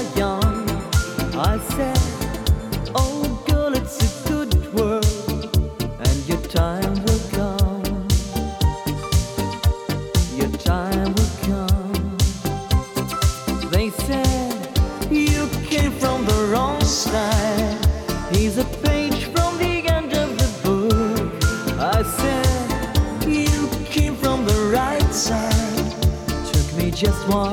are young, I said, oh girl, it's a good world, and your time will come. Your time will come. They said, you came from the wrong side. Here's a page from the end of the book. I said, you came from the right side. Took me just one